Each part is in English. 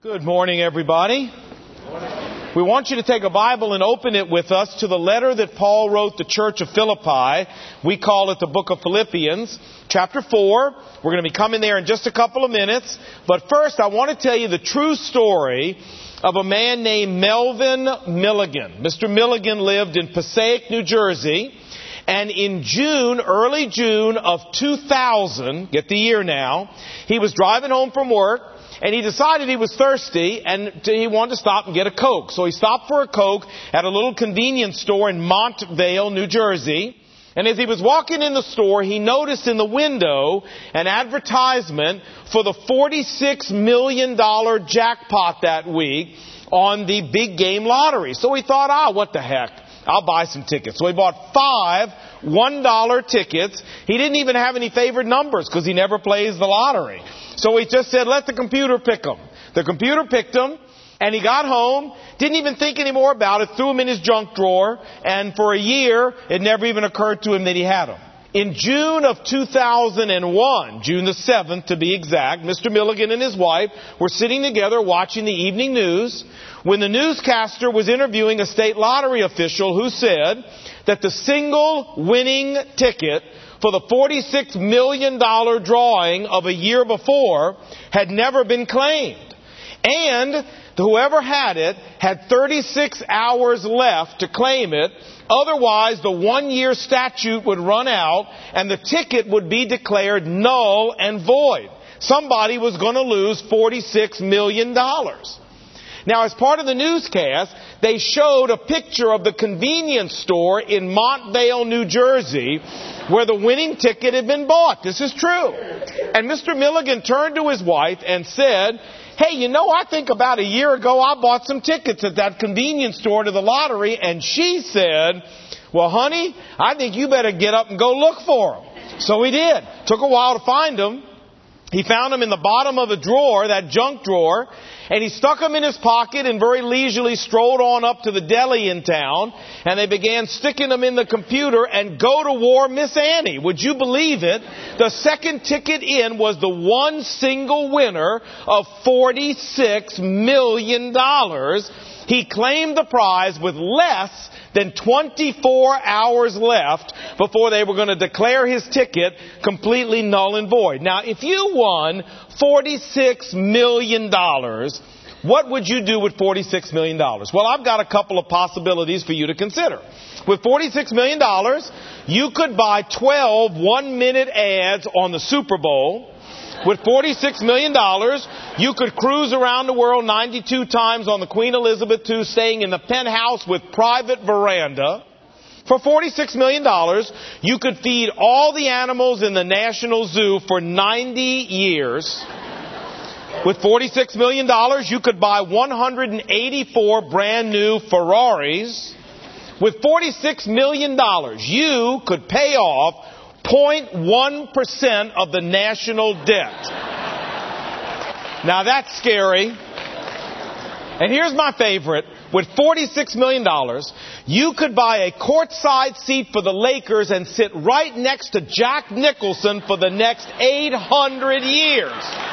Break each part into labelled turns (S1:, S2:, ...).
S1: Good morning, everybody. We want you to take a Bible and open it with us to the letter that Paul wrote the church of Philippi. We call it the book of Philippians, chapter 4. We're going to be coming there in just a couple of minutes. But first, I want to tell you the true story of a man named Melvin Milligan. Mr. Milligan lived in Passaic, New Jersey. And in June, early June of 2000, get the year now, he was driving home from work. And he decided he was thirsty and he wanted to stop and get a Coke. So he stopped for a Coke at a little convenience store in Montvale, New Jersey. And as he was walking in the store, he noticed in the window an advertisement for the $46 million jackpot that week on the big game lottery. So he thought, what the heck? I'll buy some tickets. So he bought 5 $1 tickets. He didn't even have any favored numbers because he never plays the lottery. So he just said, let the computer pick them. The computer picked them, and he got home, didn't even think any more about it, threw them in his junk drawer, and for a year, it never even occurred to him that he had them. In June of 2001, June the 7th to be exact, Mr. Milligan and his wife were sitting together watching the evening news when the newscaster was interviewing a state lottery official who said that the single winning ticket for the $46 million drawing of a year before had never been claimed. And whoever had it had 36 hours left to claim it. Otherwise, the 1-year statute would run out and the ticket would be declared null and void. Somebody was going to lose $46 million. Now, as part of the newscast, they showed a picture of the convenience store in Montvale, New Jersey, where the winning ticket had been bought. This is true. And Mr. Milligan turned to his wife and said, hey, I think about a year ago I bought some tickets at that convenience store to the lottery. And she said, well, honey, I think you better get up and go look for them. So he did. Took a while to find them. He found them in the bottom of a drawer, that junk drawer, and he stuck them in his pocket and very leisurely strolled on up to the deli in town, and they began sticking them in the computer and go to war Miss Annie. Would you believe it? The second ticket in was the one single winner of $46 million. He claimed the prize with less than 24 hours left before they were going to declare his ticket completely null and void. Now, if you won $46 million, what would you do with $46 million? Well, I've got a couple of possibilities for you to consider. With $46 million, you could buy 12 one-minute ads on the Super Bowl. With $46 million, you could cruise around the world 92 times on the Queen Elizabeth II, staying in the penthouse with private veranda. For $46 million, you could feed all the animals in the National Zoo for 90 years. With $46 million, you could buy 184 brand new Ferraris. With $46 million, you could pay off 0.1% of the national debt. Now that's scary. And here's my favorite. With $46 million, you could buy a courtside seat for the Lakers and sit right next to Jack Nicholson for the next 800 years.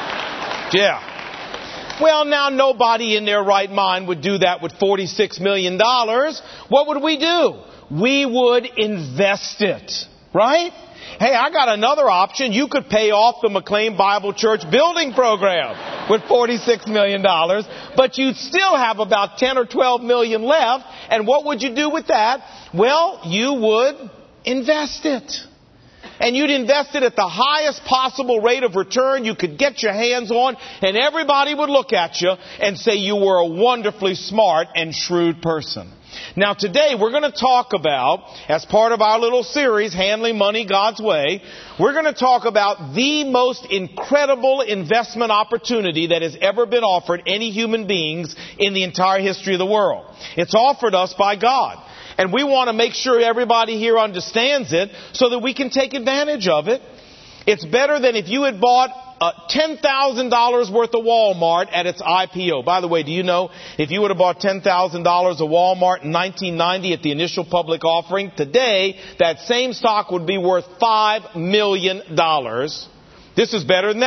S1: Yeah. Well, now nobody in their right mind would do that with $46 million. What would we do? We would invest it. Right? Hey, I got another option. You could pay off the McLean Bible Church building program with $46 million, but you'd still have about 10 or 12 million left. And what would you do with that? Well, you would invest it. And you'd invest it at the highest possible rate of return you could get your hands on, and everybody would look at you and say you were a wonderfully smart and shrewd person. Now today we're going to talk about, as part of our little series, Handling Money God's Way, we're going to talk about the most incredible investment opportunity that has ever been offered any human beings in the entire history of the world. It's offered us by God. And we want to make sure everybody here understands it so that we can take advantage of it. It's better than if you had bought $10,000 worth of Walmart at its IPO. By the way, do you know if you would have bought $10,000 of Walmart in 1990 at the initial public offering, today that same stock would be worth $5 million. This is better than that.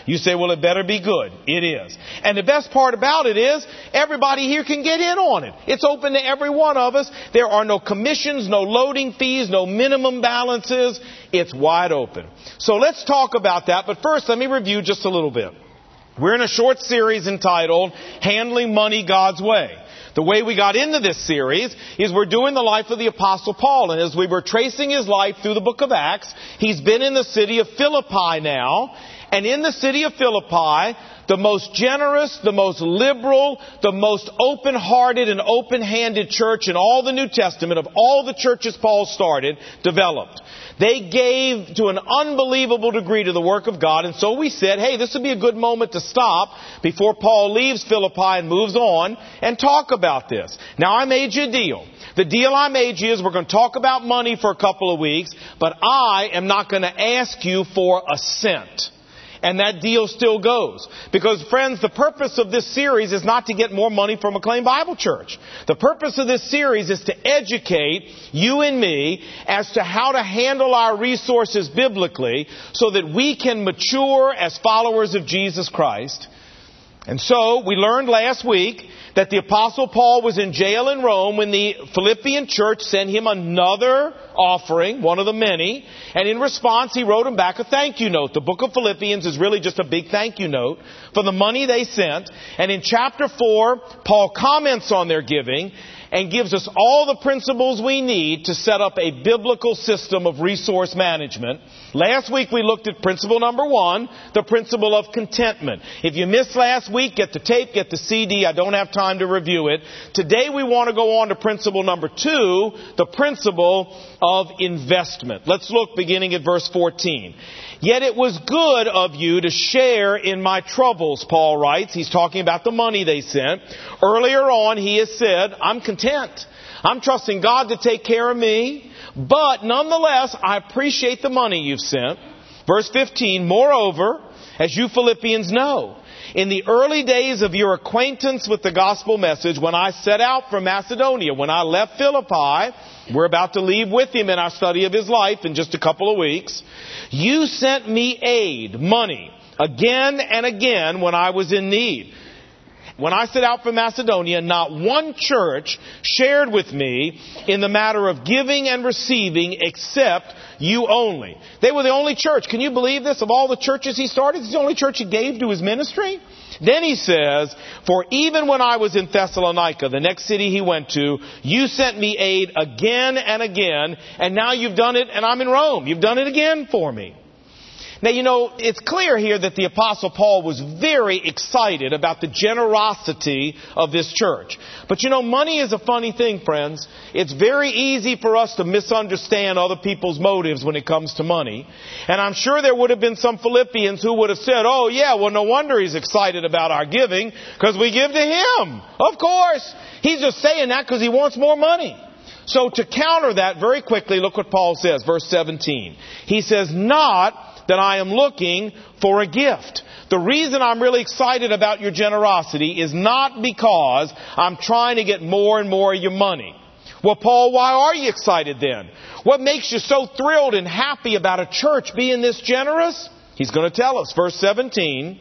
S1: You say, well, it better be good. It is. And the best part about it is everybody here can get in on it. It's open to every one of us. There are no commissions, no loading fees, no minimum balances. It's wide open. So let's talk about that. But first, let me review just a little bit. We're in a short series entitled Handling Money God's Way. The way we got into this series is we're doing the life of the Apostle Paul. And as we were tracing his life through the book of Acts, he's been in the city of Philippi now. And in the city of Philippi, the most generous, the most liberal, the most open-hearted and open-handed church in all the New Testament of all the churches Paul started developed. They gave to an unbelievable degree to the work of God. And so we said, hey, this would be a good moment to stop before Paul leaves Philippi and moves on and talk about this. Now, I made you a deal. The deal I made you is we're going to talk about money for a couple of weeks, but I am not going to ask you for a cent. And that deal still goes. Because, friends, the purpose of this series is not to get more money from McLean Bible Church. The purpose of this series is to educate you and me as to how to handle our resources biblically so that we can mature as followers of Jesus Christ. And so, we learned last week that the Apostle Paul was in jail in Rome when the Philippian church sent him another offering, one of the many, and in response he wrote him back a thank you note. The book of Philippians is really just a big thank you note for the money they sent. And in chapter 4, Paul comments on their giving and gives us all the principles we need to set up a biblical system of resource management. Last week we looked at principle number 1, the principle of contentment. If you missed last week, get the tape, get the CD. I don't have time to review it. Today we want to go on to principle number 2, the principle of investment. Let's look beginning at verse 14. Yet it was good of you to share in my troubles, Paul writes. He's talking about the money they sent. Earlier on, he has said, I'm content. I'm trusting God to take care of me. But nonetheless, I appreciate the money you've sent. Verse 15, moreover, as you Philippians know, in the early days of your acquaintance with the gospel message, when I set out from Macedonia, when I left Philippi, we're about to leave with him in our study of his life in just a couple of weeks, you sent me aid, money, again and again when I was in need. When I set out from Macedonia, not one church shared with me in the matter of giving and receiving except you only. They were the only church. Can you believe this? Of all the churches he started, it's the only church he gave to his ministry. Then he says, for even when I was in Thessalonica, the next city he went to, you sent me aid again and again, and now you've done it, and I'm in Rome. You've done it again for me. Now, you know, it's clear here that the Apostle Paul was very excited about the generosity of this church. But, you know, money is a funny thing, friends. It's very easy for us to misunderstand other people's motives when it comes to money. And I'm sure there would have been some Philippians who would have said, oh, yeah, well, no wonder he's excited about our giving because we give to him. Of course. He's just saying that because he wants more money. So to counter that very quickly, look what Paul says, verse 17. He says, not that I am looking for a gift. The reason I'm really excited about your generosity is not because I'm trying to get more and more of your money. Well, Paul, why are you excited then? What makes you so thrilled and happy about a church being this generous? He's going to tell us, verse 17.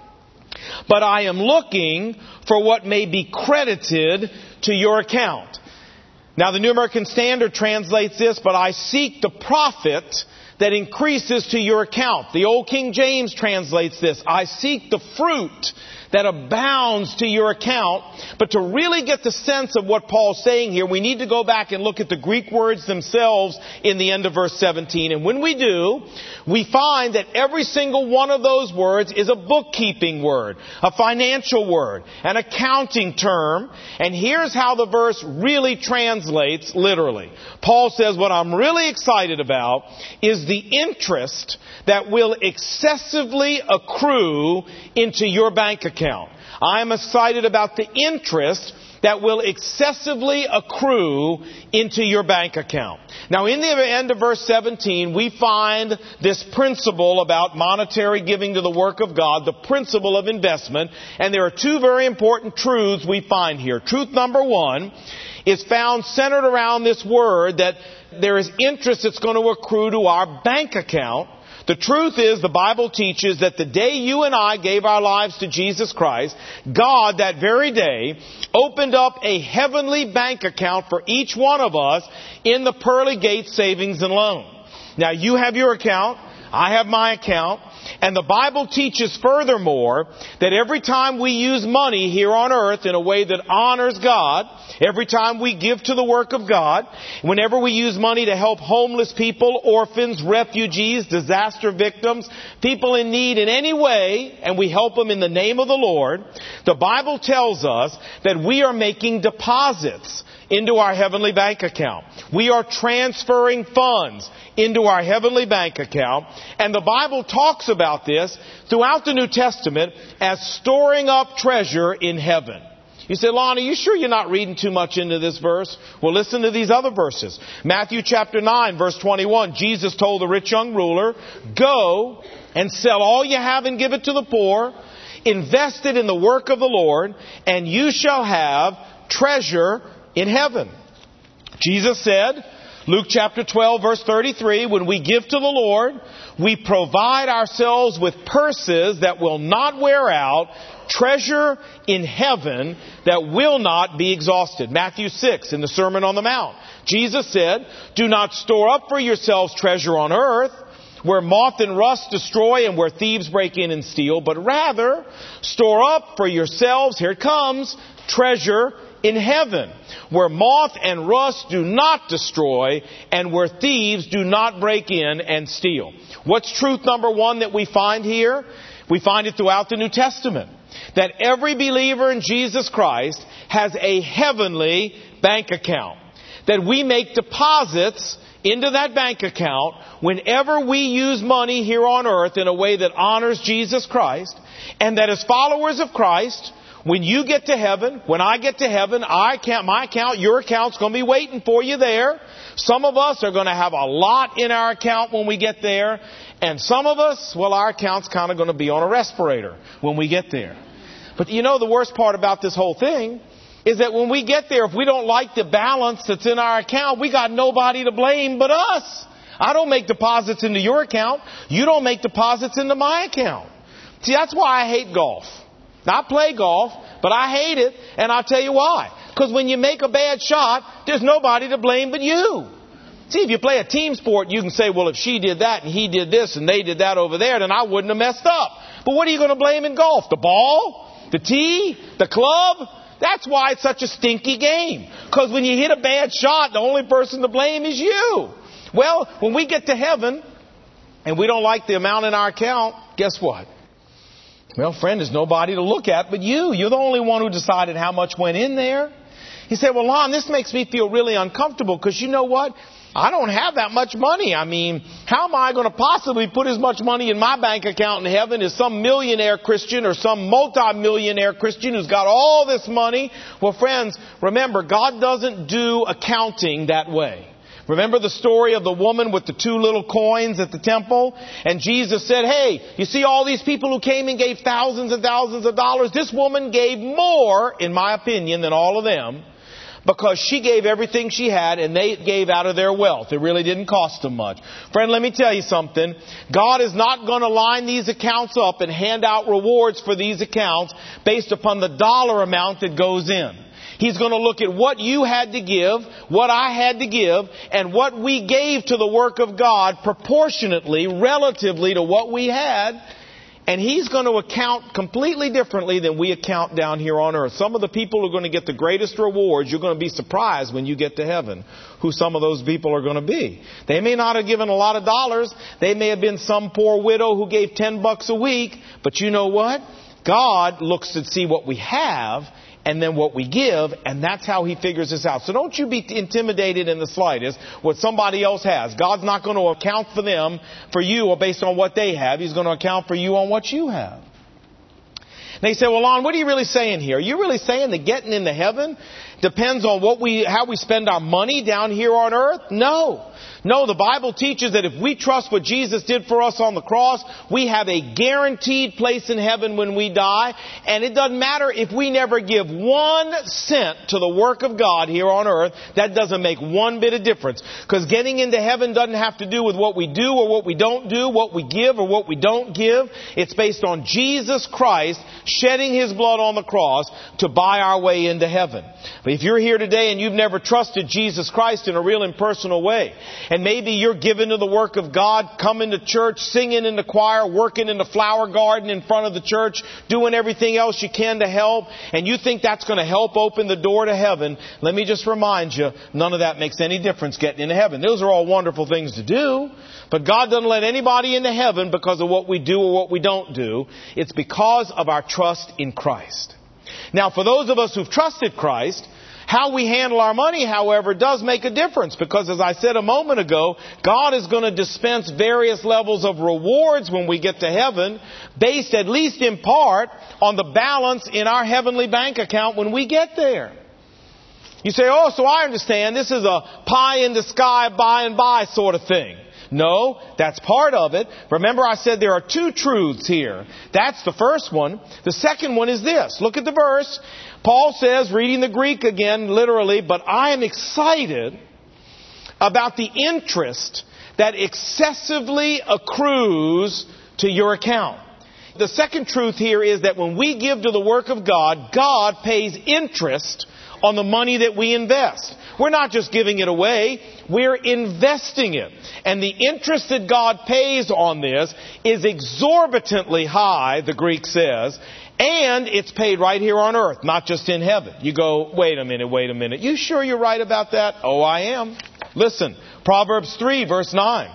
S1: But I am looking for what may be credited to your account. Now, the New American Standard translates this, but I seek the profit that increases to your account. The Old King James translates this, I seek the fruit that abounds to your account. But to really get the sense of what Paul's saying here, we need to go back and look at the Greek words themselves in the end of verse 17. And when we do, we find that every single one of those words is a bookkeeping word, a financial word, an accounting term. And here's how the verse really translates literally. Paul says, what I'm really excited about is the interest that will excessively accrue into your bank account. I am excited about the interest that will excessively accrue into your bank account. Now, in the end of verse 17, we find this principle about monetary giving to the work of God, the principle of investment. And there are two very important truths we find here. Truth number 1 is found centered around this word that there is interest that's going to accrue to our bank account. The truth is, the Bible teaches that the day you and I gave our lives to Jesus Christ, God that very day opened up a heavenly bank account for each one of us in the Pearly Gates Savings and Loan. Now, you have your account. I have my account. And the Bible teaches furthermore that every time we use money here on earth in a way that honors God, every time we give to the work of God, whenever we use money to help homeless people, orphans, refugees, disaster victims, people in need in any way, and we help them in the name of the Lord, the Bible tells us that we are making deposits into our heavenly bank account. We are transferring funds into our heavenly bank account. And the Bible talks about this throughout the New Testament as storing up treasure in heaven. You say, Lon, are you sure you're not reading too much into this verse? Well, listen to these other verses. Matthew chapter 9, verse 21. Jesus told the rich young ruler, go and sell all you have and give it to the poor. Invest it in the work of the Lord, and you shall have treasure in heaven. Jesus said, Luke chapter 12, verse 33, when we give to the Lord, we provide ourselves with purses that will not wear out, treasure in heaven that will not be exhausted. Matthew 6, in the Sermon on the Mount, Jesus said, do not store up for yourselves treasure on earth, where moth and rust destroy and where thieves break in and steal, but rather store up for yourselves, here it comes, treasure in heaven, where moth and rust do not destroy and where thieves do not break in and steal. What's truth number one that we find here? We find it throughout the New Testament. That every believer in Jesus Christ has a heavenly bank account. That we make deposits into that bank account whenever we use money here on earth in a way that honors Jesus Christ. And that as followers of Christ, when you get to heaven, when I get to heaven, my account, your account's going to be waiting for you there. Some of us are going to have a lot in our account when we get there. And some of us, well, our account's kind of going to be on a respirator when we get there. But you know, the worst part about this whole thing is that when we get there, if we don't like the balance that's in our account, we got nobody to blame but us. I don't make deposits into your account. You don't make deposits into my account. See, that's why I hate golf. I play golf, but I hate it, and I'll tell you why. Because when you make a bad shot, there's nobody to blame but you. See, if you play a team sport, you can say, well, if she did that and he did this and they did that over there, then I wouldn't have messed up. But what are you going to blame in golf? The ball? The tee? The club? That's why it's such a stinky game. Because when you hit a bad shot, the only person to blame is you. Well, when we get to heaven and we don't like the amount in our account, guess what? Well, friend, there's nobody to look at but you. You're the only one who decided how much went in there. He said, well, Lon, this makes me feel really uncomfortable because you know what? I don't have that much money. I mean, how am I going to possibly put as much money in my bank account in heaven as some millionaire Christian or some multi-millionaire Christian who's got all this money? Well, friends, remember, God doesn't do accounting that way. Remember the story of the woman with the 2 little coins at the temple? And Jesus said, hey, you see all these people who came and gave thousands and thousands of dollars? This woman gave more, in my opinion, than all of them. Because she gave everything she had and they gave out of their wealth. It really didn't cost them much. Friend, let me tell you something. God is not going to line these accounts up and hand out rewards for these accounts based upon the dollar amount that goes in. He's going to look at what you had to give, what I had to give, and what we gave to the work of God proportionately, relatively to what we had. And He's going to account completely differently than we account down here on earth. Some of the people who are going to get the greatest rewards, you're going to be surprised when you get to heaven who some of those people are going to be. They may not have given a lot of dollars. They may have been some poor widow who gave $10 a week. But you know what? God looks to see what we have and then what we give, and that's how He figures this out. So don't you be intimidated in the slightest what somebody else has. God's not going to account for them, for you, or based on what they have. He's going to account for you on what you have. And they say, well, Lon, what are you really saying here? Are you really saying that getting into heaven depends on how we spend our money down here on earth? No. No, the Bible teaches that if we trust what Jesus did for us on the cross, we have a guaranteed place in heaven when we die. And it doesn't matter if we never give 1 cent to the work of God here on earth. That doesn't make one bit of difference. Because getting into heaven doesn't have to do with what we do or what we don't do, what we give or what we don't give. It's based on Jesus Christ shedding His blood on the cross to buy our way into heaven. But if you're here today and you've never trusted Jesus Christ in a real and personal way, and maybe you're given to the work of God, coming to church, singing in the choir, working in the flower garden in front of the church, doing everything else you can to help, and you think that's going to help open the door to heaven, let me just remind you, none of that makes any difference getting into heaven. Those are all wonderful things to do, but God doesn't let anybody into heaven because of what we do or what we don't do. It's because of our trust in Christ. Now, for those of us who've trusted Christ, how we handle our money, however, does make a difference, because as I said a moment ago, God is going to dispense various levels of rewards when we get to heaven, based at least in part on the balance in our heavenly bank account when we get there. You say, oh, so I understand this is a pie in the sky, by and by sort of thing. No, that's part of it. Remember, I said there are 2 truths here. That's the first one. The second one is this. Look at the verse. Paul says, reading the Greek again, literally, but I am excited about the interest that excessively accrues to your account. The second truth here is that when we give to the work of God, God pays interest on the money that we invest. We're not just giving it away, we're investing it. And the interest that God pays on this is exorbitantly high, the Greek says, and it's paid right here on earth, not just in heaven. You go, wait a minute. You sure you're right about that? Oh, I am. Listen, Proverbs 3, verse 9.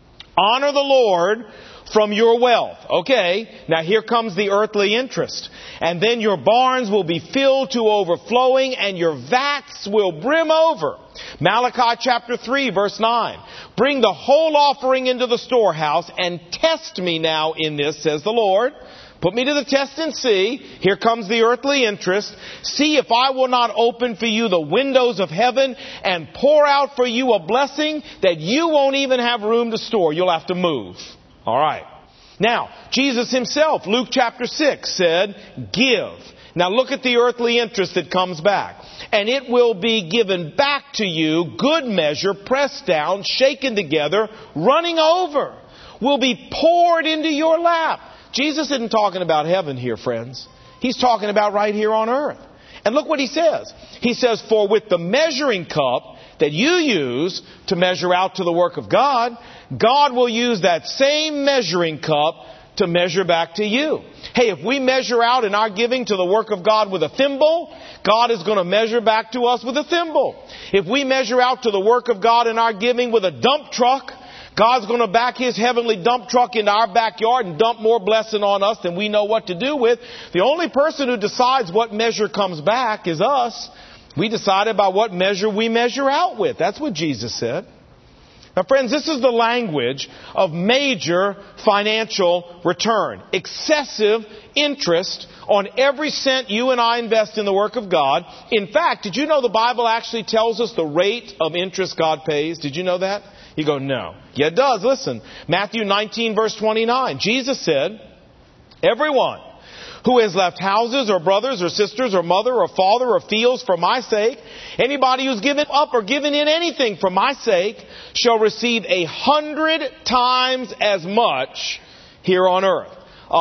S1: Honor the Lord from your wealth. Okay, now here comes the earthly interest. And then your barns will be filled to overflowing and your vats will brim over. Malachi chapter 3 verse 9. Bring the whole offering into the storehouse and test me now in this, says the Lord. Put me to the test and see. Here comes the earthly interest. See if I will not open for you the windows of heaven and pour out for you a blessing that you won't even have room to store. You'll have to move. All right. Now, Jesus Himself, Luke chapter 6, said, give. Now look at the earthly interest that comes back. And it will be given back to you, good measure, pressed down, shaken together, running over, will be poured into your lap. Jesus isn't talking about heaven here, friends. He's talking about right here on earth. And look what He says. He says, for with the measuring cup that you use to measure out to the work of God, God will use that same measuring cup to measure back to you. Hey, if we measure out in our giving to the work of God with a thimble, God is going to measure back to us with a thimble. If we measure out to the work of God in our giving with a dump truck, God's going to back His heavenly dump truck into our backyard and dump more blessing on us than we know what to do with. The only person who decides what measure comes back is us. We decide by what measure we measure out with. That's what Jesus said. Now, friends, this is the language of major financial return. Excessive interest on every cent you and I invest in the work of God. In fact, did you know the Bible actually tells us the rate of interest God pays? Did you know that? You go, no. Yeah, it does. Listen, Matthew 19, verse 29. Jesus said, everyone who has left houses or brothers or sisters or mother or father or fields for my sake, anybody who's given up or given in anything for my sake, shall receive 100 times as much here on earth.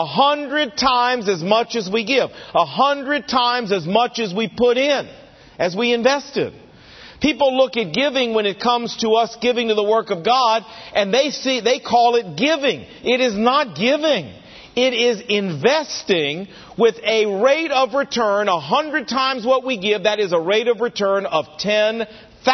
S1: 100 times as much as we give. 100 times as much as we put in, as we invested. People look at giving when it comes to us giving to the work of God, and they call it giving. It is not giving. It is investing with a rate of return 100 times what we give. That is a rate of return of 10,000%.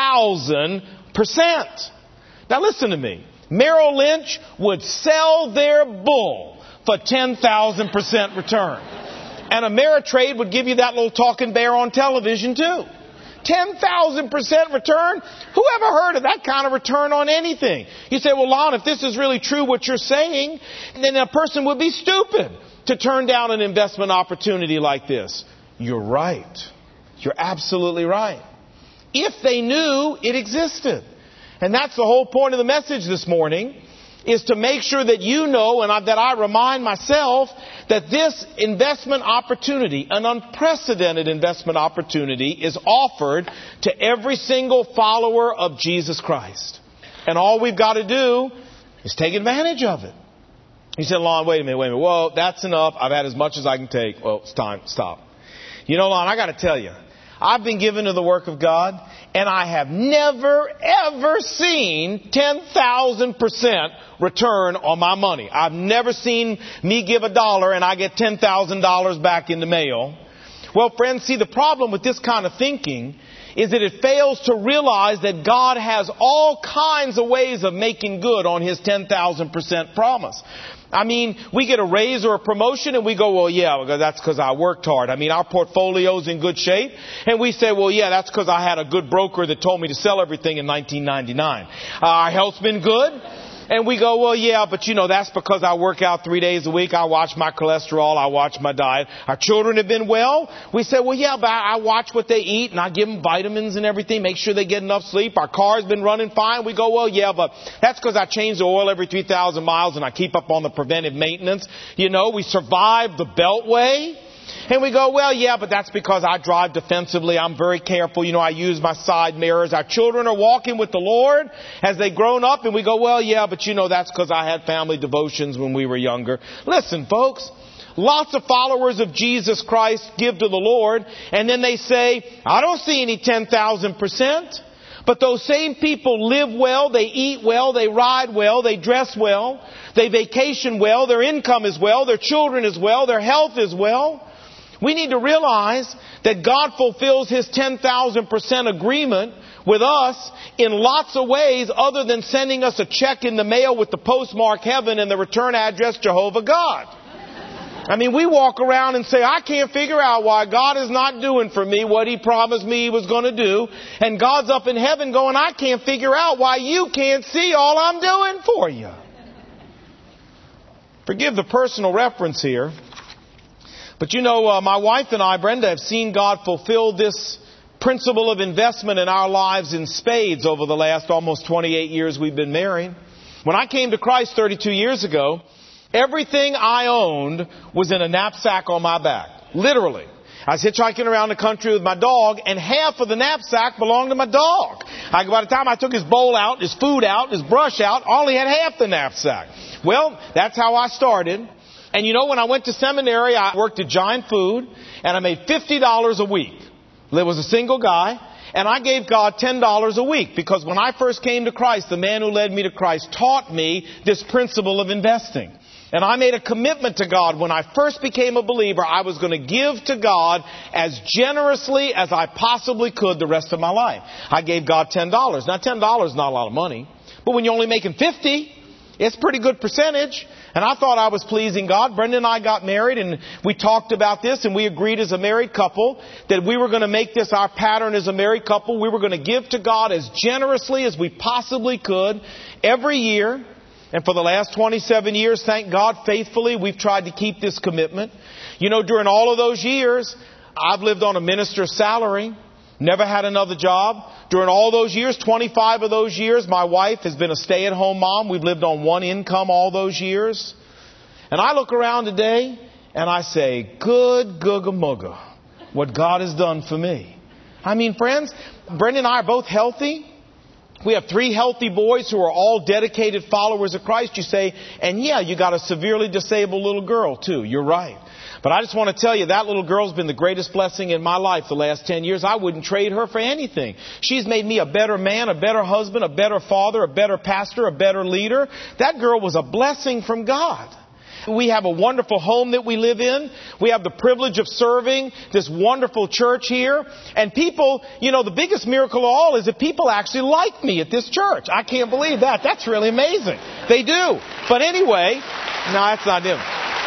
S1: Now listen to me. Merrill Lynch would sell their bull for 10,000% return. And Ameritrade would give you that little talking bear on television too. 10,000% return? Who ever heard of that kind of return on anything? You say, well, Lon, if this is really true what you're saying, then a person would be stupid to turn down an investment opportunity like this. You're right. You're absolutely right. If they knew it existed. And that's the whole point of the message this morning, is to make sure that you know and that I remind myself that this investment opportunity, an unprecedented investment opportunity, is offered to every single follower of Jesus Christ. And all we've got to do is take advantage of it. You said, Lon, wait a minute. Well, that's enough. I've had as much as I can take. Well, it's time. Stop. You know, Lon, I got to tell you, I've been given to the work of God, and I have never, ever seen 10,000% return on my money. I've never seen me give $1 and I get $10,000 back in the mail. Well, friends, see, the problem with this kind of thinking is that it fails to realize that God has all kinds of ways of making good on His 10,000% promise. I mean, we get a raise or a promotion and we go, well, yeah, that's because I worked hard. I mean, our portfolio's in good shape. And we say, well, yeah, that's because I had a good broker that told me to sell everything in 1999. Our health's been good. And we go, well, yeah, but you know, that's because I work out 3 days a week. I watch my cholesterol. I watch my diet. Our children have been well. We say, well, yeah, but I watch what they eat and I give them vitamins and everything. Make sure they get enough sleep. Our car's been running fine. We go, well, yeah, but that's because I change the oil every 3,000 miles and I keep up on the preventive maintenance. You know, we survive the Beltway. And we go, well, yeah, but that's because I drive defensively. I'm very careful. You know, I use my side mirrors. Our children are walking with the Lord as they've grown up. And we go, well, yeah, but you know, that's because I had family devotions when we were younger. Listen, folks, lots of followers of Jesus Christ give to the Lord. And then they say, I don't see any 10,000%. But those same people live well, they eat well, they ride well, they dress well, they vacation well, their income is well, their children is well, their health is well. We need to realize that God fulfills His 10,000% agreement with us in lots of ways other than sending us a check in the mail with the postmark heaven and the return address Jehovah God. I mean, we walk around and say, I can't figure out why God is not doing for me what He promised me He was going to do. And God's up in heaven going, I can't figure out why you can't see all I'm doing for you. Forgive the personal reference here. But you know, my wife and I, Brenda, have seen God fulfill this principle of investment in our lives in spades over the last almost 28 years we've been married. When I came to Christ 32 years ago, everything I owned was in a knapsack on my back. Literally. I was hitchhiking around the country with my dog, and half of the knapsack belonged to my dog. By the time I took his bowl out, his food out, his brush out, I only had half the knapsack. Well, that's how I started. And you know, when I went to seminary, I worked at Giant Food, and I made $50 a week. There was a single guy, and I gave God $10 a week, because when I first came to Christ, the man who led me to Christ taught me this principle of investing. And I made a commitment to God when I first became a believer. I was going to give to God as generously as I possibly could the rest of my life. I gave God $10. Now, $10 is not a lot of money, but when you're only making $50, it's a pretty good percentage. And I thought I was pleasing God. Brenda and I got married, and we talked about this, and we agreed as a married couple that we were going to make this our pattern as a married couple. We were going to give to God as generously as we possibly could every year. And for the last 27 years, thank God, faithfully, we've tried to keep this commitment. You know, during all of those years, I've lived on a minister's salary, never had another job. During all those years, 25 of those years, my wife has been a stay-at-home mom. We've lived on one income all those years. And I look around today and I say, good googa-mooga, what God has done for me. I mean, friends, Brenda and I are both healthy. We have 3 healthy boys who are all dedicated followers of Christ. You say, and yeah, you got a severely disabled little girl too. You're right. But I just want to tell you, that little girl's been the greatest blessing in my life the last 10 years. I wouldn't trade her for anything. She's made me a better man, a better husband, a better father, a better pastor, a better leader. That girl was a blessing from God. We have a wonderful home that we live in. We have the privilege of serving this wonderful church here. And people, you know, the biggest miracle of all is that people actually like me at this church. I can't believe that. That's really amazing. They do. But anyway, no, that's not him.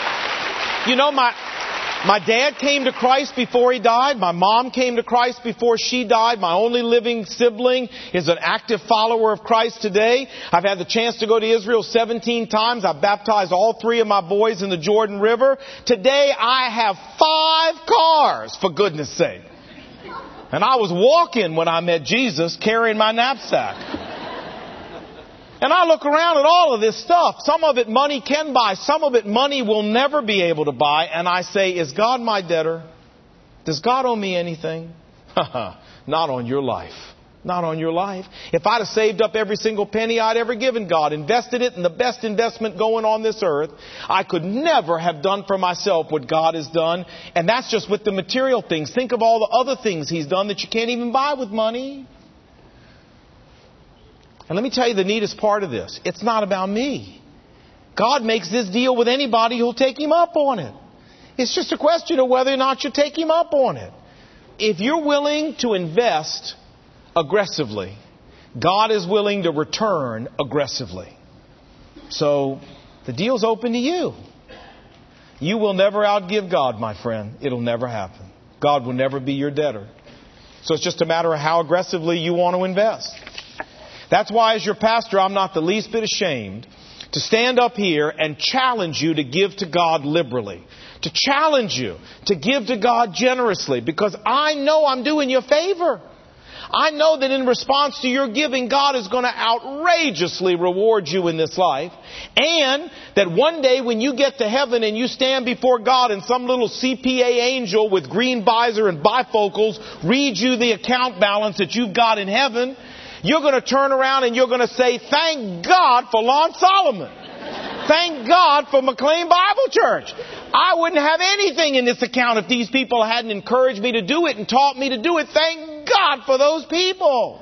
S1: You know, my dad came to Christ before he died. My mom came to Christ before she died. My only living sibling is an active follower of Christ today. I've had the chance to go to Israel 17 times. I've baptized all 3 of my boys in the Jordan River. Today I have 5 cars, for goodness sake. And I was walking when I met Jesus, carrying my knapsack. And I look around at all of this stuff. Some of it money can buy. Some of it money will never be able to buy. And I say, is God my debtor? Does God owe me anything? Not on your life. Not on your life. If I'd have saved up every single penny I'd ever given God, invested it in the best investment going on this earth, I could never have done for myself what God has done. And that's just with the material things. Think of all the other things He's done that you can't even buy with money. And let me tell you the neatest part of this. It's not about me. God makes this deal with anybody who'll take Him up on it. It's just a question of whether or not you take Him up on it. If you're willing to invest aggressively, God is willing to return aggressively. So the deal's open to you. You will never outgive God, my friend. It'll never happen. God will never be your debtor. So it's just a matter of how aggressively you want to invest. That's why as your pastor, I'm not the least bit ashamed to stand up here and challenge you to give to God liberally. To challenge you to give to God generously. Because I know I'm doing you a favor. I know that in response to your giving, God is going to outrageously reward you in this life. And that one day when you get to heaven and you stand before God and some little CPA angel with green visor and bifocals reads you the account balance that you've got in heaven, you're going to turn around and you're going to say, thank God for Lon Solomon. Thank God for McLean Bible Church. I wouldn't have anything in this account if these people hadn't encouraged me to do it and taught me to do it. Thank God for those people.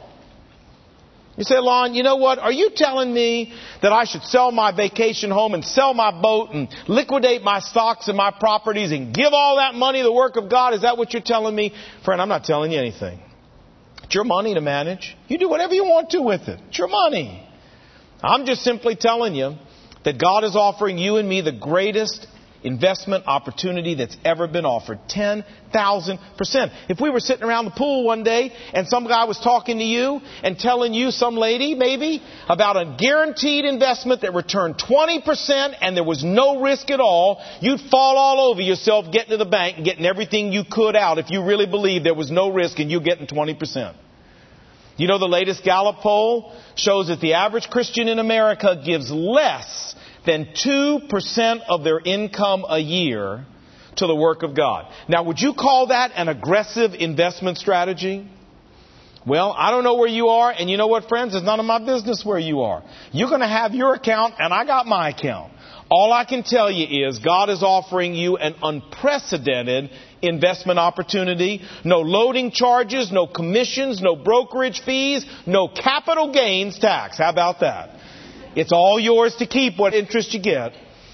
S1: You say, Lon, you know what? Are you telling me that I should sell my vacation home and sell my boat and liquidate my stocks and my properties and give all that money to the work of God? Is that what you're telling me? Friend, I'm not telling you anything. It's your money to manage. You do whatever you want to with it. It's your money. I'm just simply telling you that God is offering you and me the greatest investment opportunity that's ever been offered. 10,000%. If we were sitting around the pool one day and some guy was talking to you and telling you, some lady maybe, about a guaranteed investment that returned 20% and there was no risk at all, you'd fall all over yourself getting to the bank and getting everything you could out if you really believed there was no risk in you getting 20%. You know, the latest Gallup poll shows that the average Christian in America gives less than 2% of their income a year to the work of God. Now, would you call that an aggressive investment strategy? Well, I don't know where you are, and you know what, friends? It's none of my business where you are. You're going to have your account, and I got my account. All I can tell you is God is offering you an unprecedented investment opportunity. No loading charges, no commissions, no brokerage fees, no capital gains tax. How about that? It's all yours to keep, what interest you get.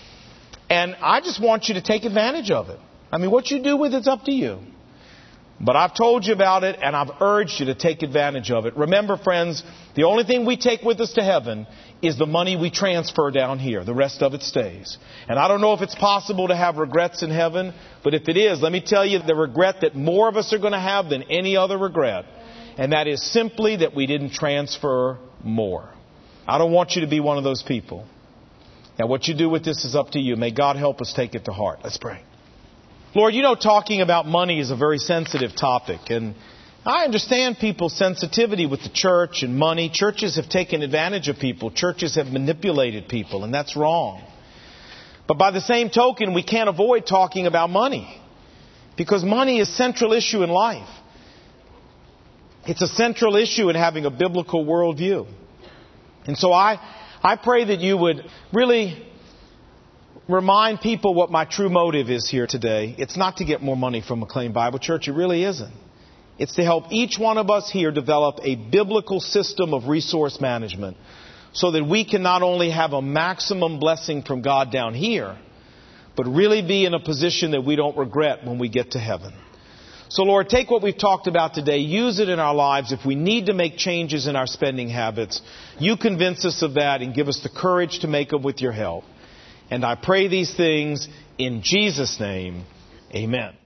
S1: And I just want you to take advantage of it. I mean, what you do with it's up to you. But I've told you about it, and I've urged you to take advantage of it. Remember, friends, the only thing we take with us to heaven is the money we transfer down here. The rest of it stays. And I don't know if it's possible to have regrets in heaven, but if it is, let me tell you the regret that more of us are going to have than any other regret. And that is simply that we didn't transfer more. I don't want you to be one of those people. Now, what you do with this is up to you. May God help us take it to heart. Let's pray. Lord, you know, talking about money is a very sensitive topic. And I understand people's sensitivity with the church and money. Churches have taken advantage of people. Churches have manipulated people, and that's wrong. But by the same token, we can't avoid talking about money. Because money is a central issue in life. It's a central issue in having a biblical worldview. And so I pray that you would really remind people what my true motive is here today. It's not to get more money from McLean Bible Church. It really isn't. It's to help each one of us here develop a biblical system of resource management so that we can not only have a maximum blessing from God down here, but really be in a position that we don't regret when we get to heaven. So, Lord, take what we've talked about today, use it in our lives. If we need to make changes in our spending habits, you convince us of that and give us the courage to make them with your help. And I pray these things in Jesus' name. Amen.